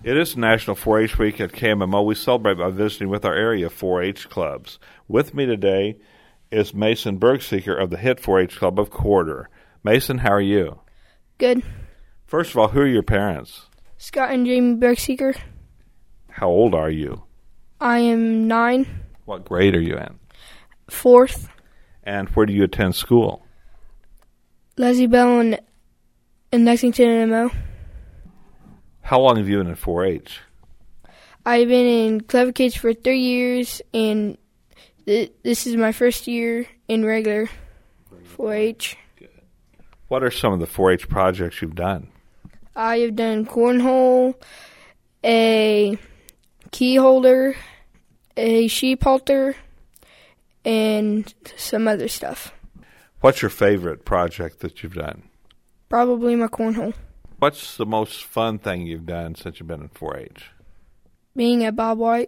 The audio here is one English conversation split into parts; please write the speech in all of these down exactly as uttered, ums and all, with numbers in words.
It is National four H Week at K M M O. We celebrate by visiting with our area four H clubs. With me today is Mason Bergseeker of the Hit four H Club of Quarter. Mason, how are you? Good. First of all, who are your parents? Scott and Jamie Bergseeker. How old are you? I am nine. What grade are you in? Fourth. And where do you attend school? Leslie Bell in, in Lexington M O. How long have you been in four H? I've been in Clever Kids for three years, and th- this is my first year in regular four H. Good. What are some of the four H projects you've done? I have done cornhole, a key holder, a sheep halter, and some other stuff. What's your favorite project that you've done? Probably my cornhole. What's the most fun thing you've done since you've been in four H? Being at Bob White.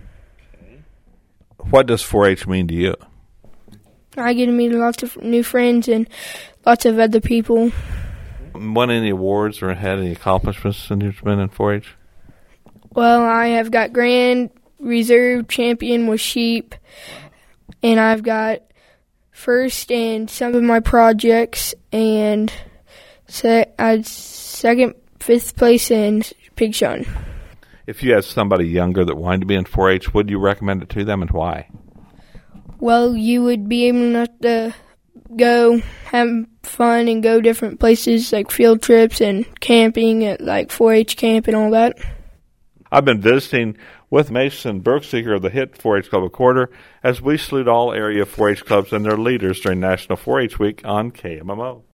What does four H mean to you? I get to meet lots of new friends and lots of other people. Won any awards or had any accomplishments since you've been in four H? Well, I have got Grand Reserve Champion with sheep, and I've got first in some of my projects, and se- I'd second, fifth place in pig showing. If you had somebody younger that wanted to be in four H, would you recommend it to them, and why? Well, you would be able to go have fun and go different places like field trips and camping at like four H camp and all that. I've been visiting with Mason Bergseeker of the Hit four H Club of Quarter as we salute all area four H clubs and their leaders during National four H Week on K M M O.